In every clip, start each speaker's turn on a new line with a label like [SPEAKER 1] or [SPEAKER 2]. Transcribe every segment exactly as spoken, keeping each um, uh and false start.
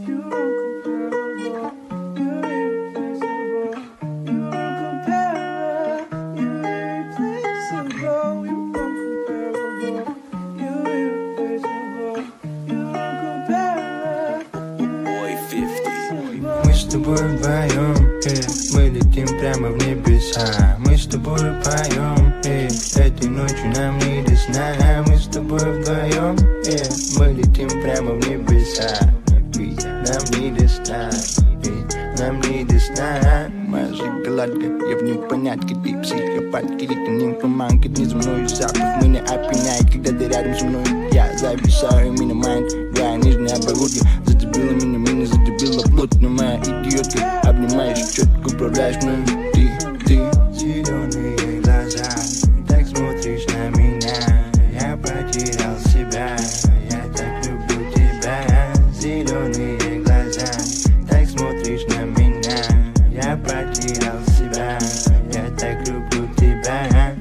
[SPEAKER 1] Мы с тобой вдвоем, э, мы летим прямо в небеса. Мы с тобой поем, э, этой ночью нам не до сна. Мы с тобой вдвоем, э, мы летим прямо в небеса. Ведь нам не до сна, ведь нам не до сна.
[SPEAKER 2] Моя шоколадка, я в непонятке. Ты психопатка или ты нимфоманка. Дни за мною запах меня опьяняет. Когда ты рядом со мной, я зависаю. Именно майнд, я нижняя оборудка. Зацепила меня, меня зацепила плотно. Моя идиотка, обнимаешь четко, управляешь мной. Ты, ты.
[SPEAKER 1] Зеленые глаза, так смотришь на меня. Я потерял себя, я так люблю тебя. Зеленые глаза, так смотришь на меня. Я потерял себя, я так люблю тебя.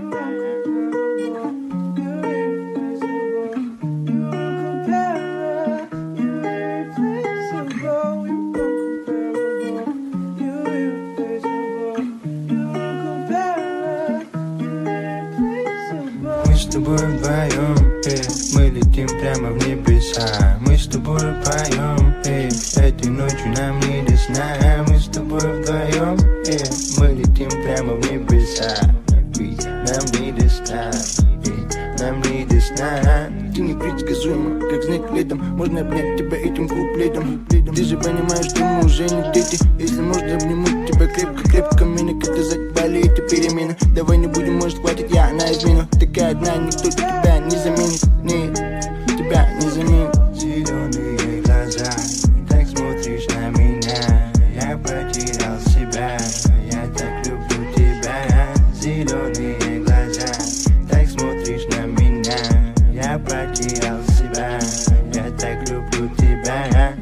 [SPEAKER 1] Мы с тобой вдвоем, э, мы летим прямо в небеса. Мы с тобой поем, э, этой ночью нам не до сна. Мы с тобой вдвоем, э, мы летим прямо в небеса. Ведь нам не до сна, ведь нам не до сна.
[SPEAKER 2] Ты непредсказуема, как снег летом. Можно обнять тебя этим куплетом. Ты же понимаешь, что мы уже не дети. Если можно, обниму тебя крепко-крепко. Меня как сказать, болит эта перемена. Давай не будем, может хватит, я на измену. Такая одна, никто тебя не заменит. Нет, тебя не заменит.
[SPEAKER 1] Зеленые глаза, так смотришь на меня. Я потерял себя, я так люблю тебя. Зеленые глаза, так смотришь на меня. Я потерял себя, я так люблю тебя.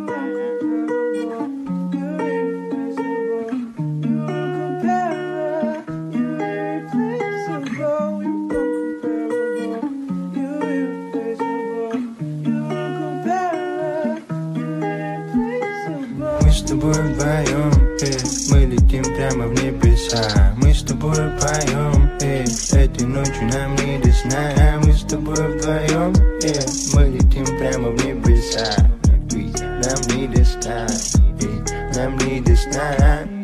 [SPEAKER 1] Мы с тобой вдвоем, э, мы летим прямо в небеса. Мы с тобой поем, э, этой ночью нам не до сна. Мы с тобой вдвоем, э, мы летим прямо в небеса. Ведь нам не до сна, ведь нам не до сна.